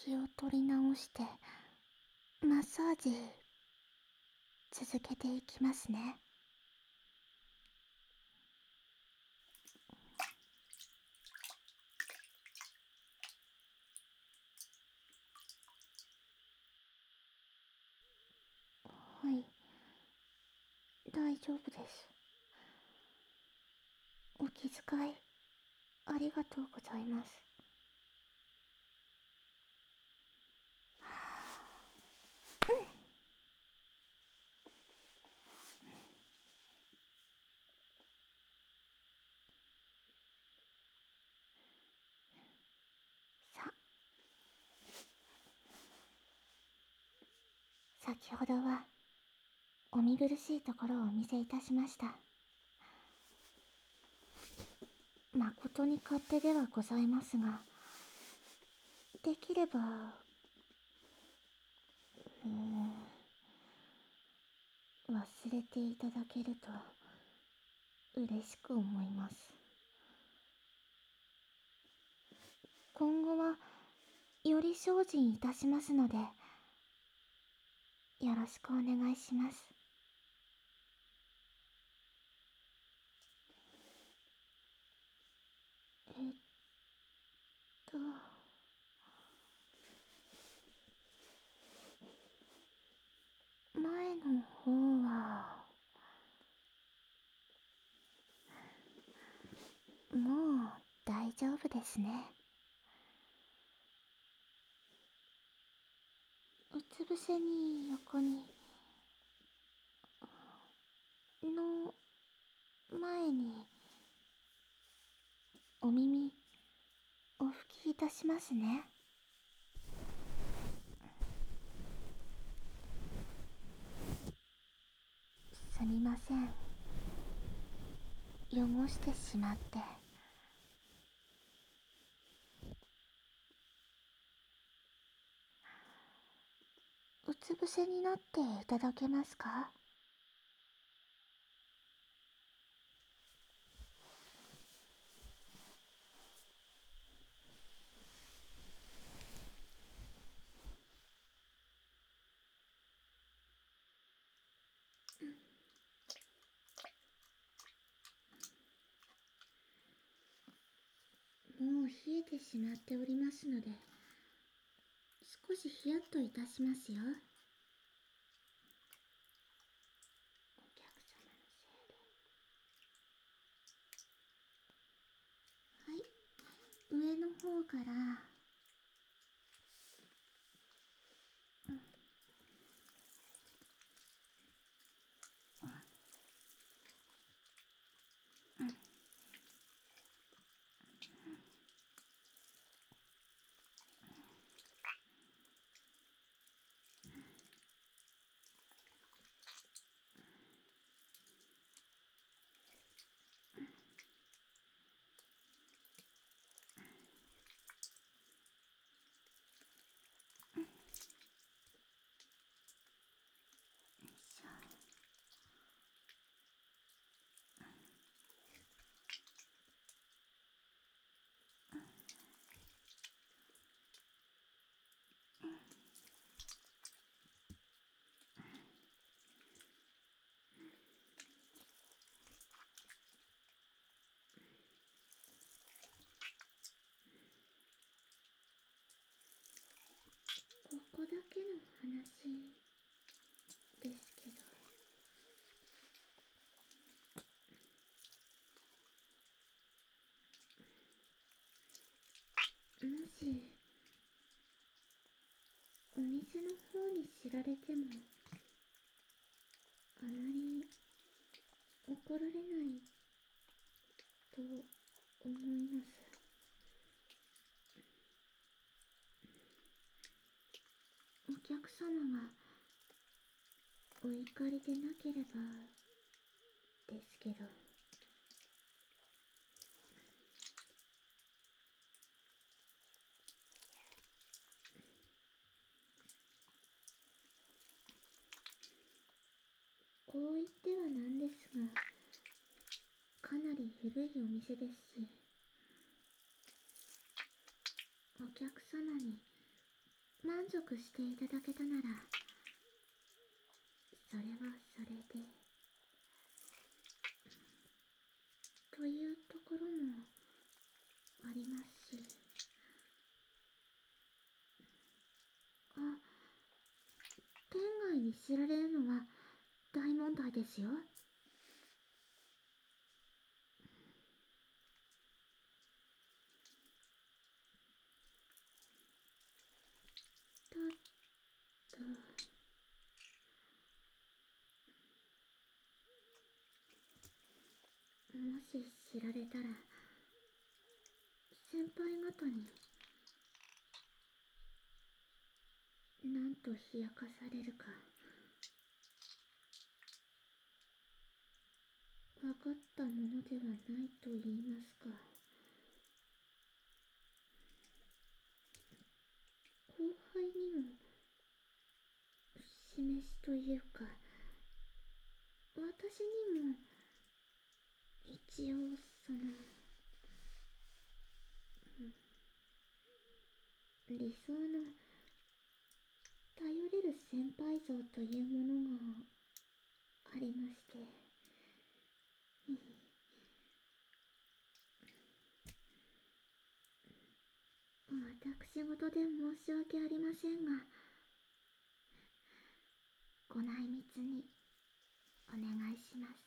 気を取り直してマッサージ続けていきますね。はい、大丈夫です。お気遣いありがとうございます。さ、先ほどはお見苦しいところをお見せいたしました。誠に勝手ではございますが、できれば忘れていただけると嬉しく思います。今後はより精進いたしますので、よろしくお願いします。えっと前の方はもう大丈夫ですね。うつ伏せに横にの前にお耳お拭きいたしますね。すみません、汚してしまって。うつ伏せになっていただけますか？もう冷えてしまっておりますので、少しヒヤッといたしますよ。お客様のせいで。はい、上の方から、ここだけの話ですけど、もしお店の方に知られてもあまり怒られないと思います。お客様がお怒りでなければですけど。こう言ってはなんですが、かなり古いお店ですし、お客様に満足していただけたなら、それはそれで、というところもありますし。あ、天外に知られるのは大問題ですよ。だと、もし知られたら、先輩方になんと冷やかされるか分かったものではないと言いますか。後輩にも示しというか、私にも一応理想の頼れる先輩像というものがありまして、私事で申し訳ありませんが、ご内密にお願いします。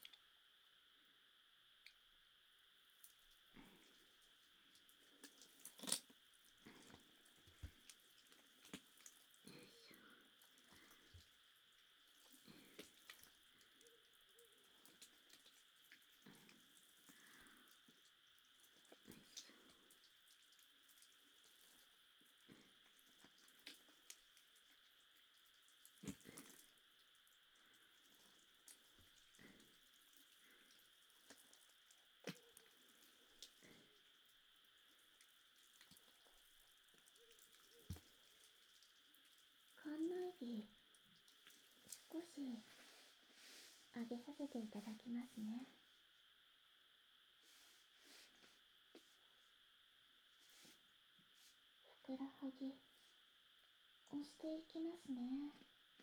館内着、少し上げさせていただきますね。ふくらはぎ押していきますね。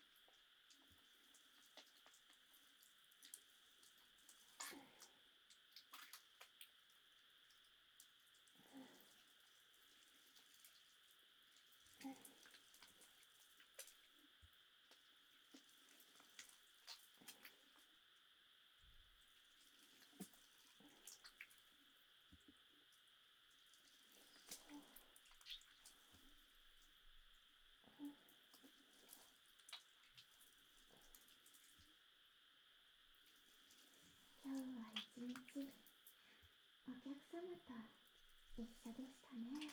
今日は一日お客様と一緒でしたね。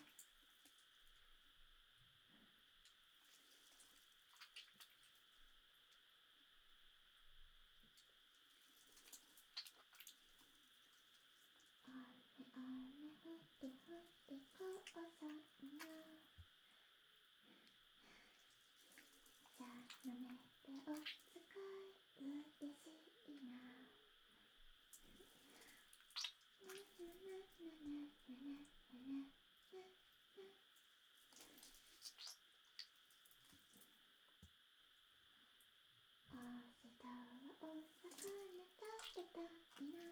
雨降って降って母さんがじゃあ飲めてお使い嬉しいな。明日はお魚食べたいな。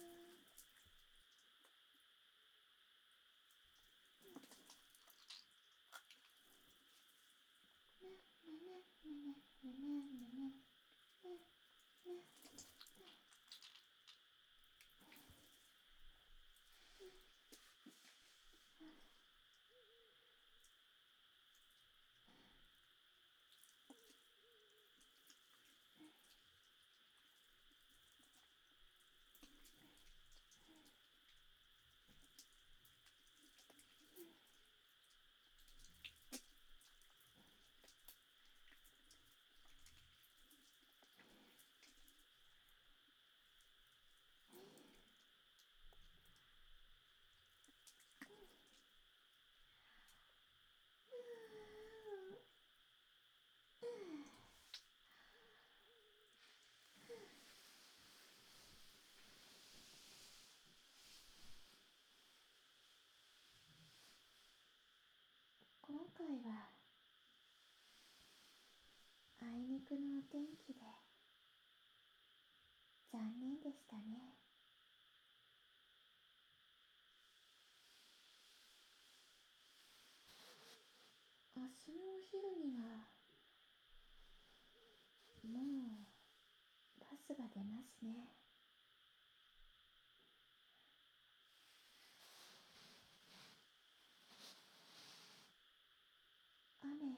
今回はのお天気で残念でしたね。明日のお昼にはもうバスが出ますね。雨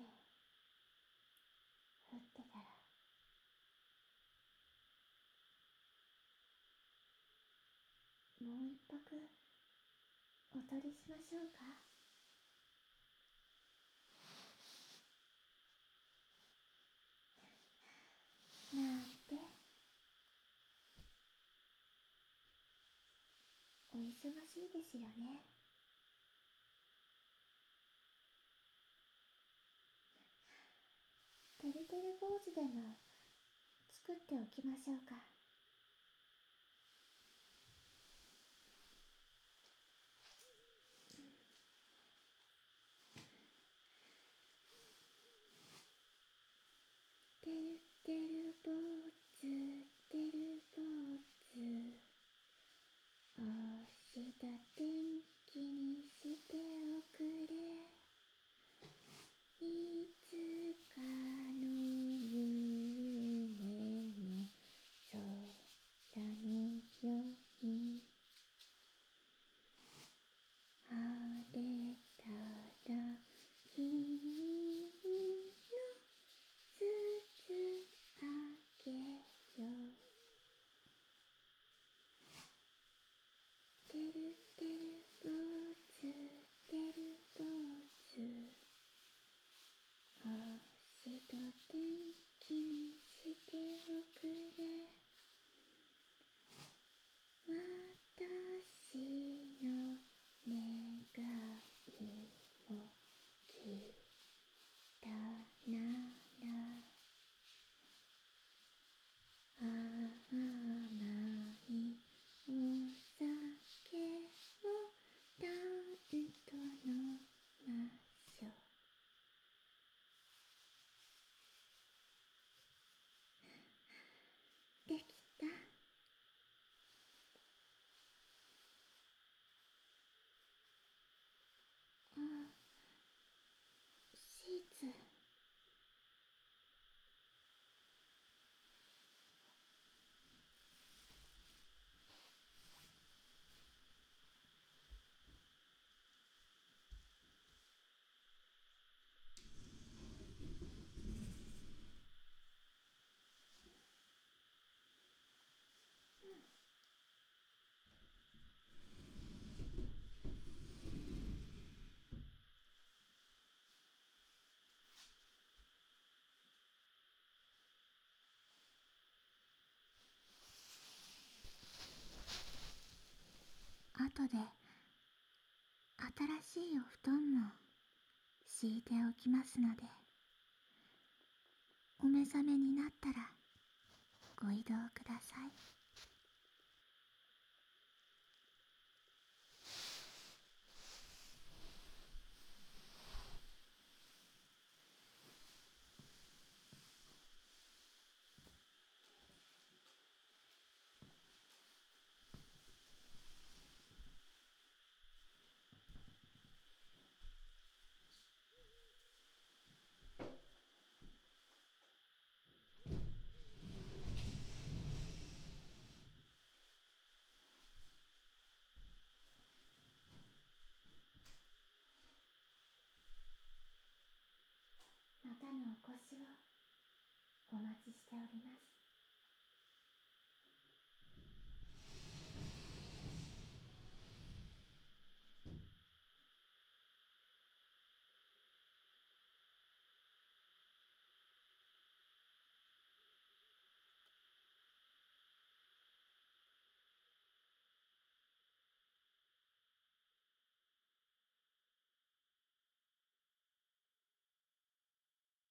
降ってたらもう一泊お取りしましょうか。なんてお忙しいですよね。てるてる坊主でも作っておきましょうか。てるてる坊主、てる坊主、おした天気にしておくれ。いつかの夢の空のように晴れたら君の筒あげよう。てるてる坊主、てる坊主、星と天気にしておくれ。私の願いを聞いたなら甘いお酒をたんと飲ましょう。できた。あ、シーツ。後で新しいお布団も敷いておきますので、お目覚めになったらご移動ください。またのお越しをお待ちしております。